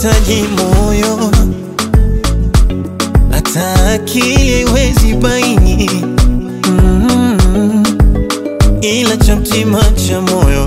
unahitaji moyo, hata akili haiwezi baini. Ila cha mtima cha moyo,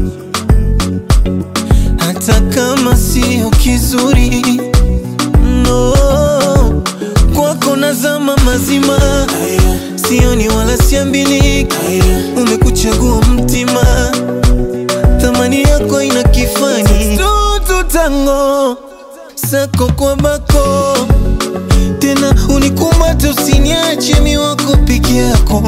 hata kama sio kizuri, no, kwako nazama mazima, sioni wala siambiliki. Umekuchagua mtima, thamani yako ina kifani. Tango sako kwa bako, tena unikumate usiniache mi wako peke yako.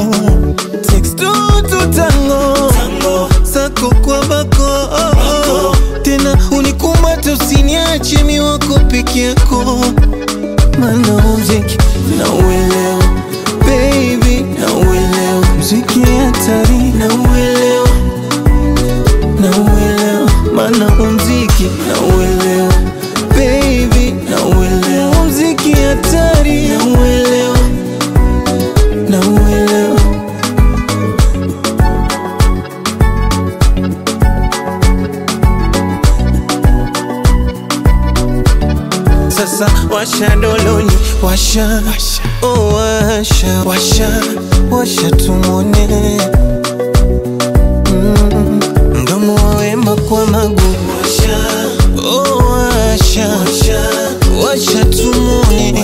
Tango sako kwa bako, tena unikumate usiniache mi wako peke yako. Mana muziki na uelewa, baby na uelewa, muziki hatari na uelewa, na uelewa. Mana muziki na uelewa, baby na uelewa, muziki hatari na uelewa, na uelewa. Sasa washa doloni, washa, oh washa, washa tumone. Mdomo wa wema kwa magu, washa, oh washa, washa tumone.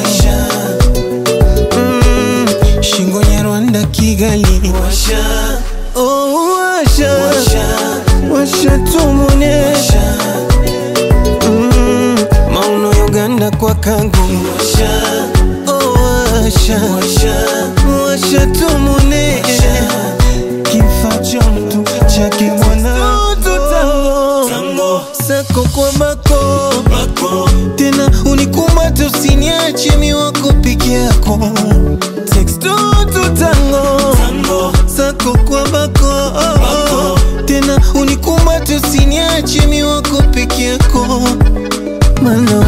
Shingo Nyarwanda Kigali, washa, oh washa, washa tumone. Mauno Uganda kwa Kangu, washa, oh washa, washa tumone. Kifaa cha mtu chake mwana. Tango sako kwa bako, tena unikumate usiniache mi wako peke yako. Tango sako kwa bako, tena unikumate usiniache mi wako peke yako. Mana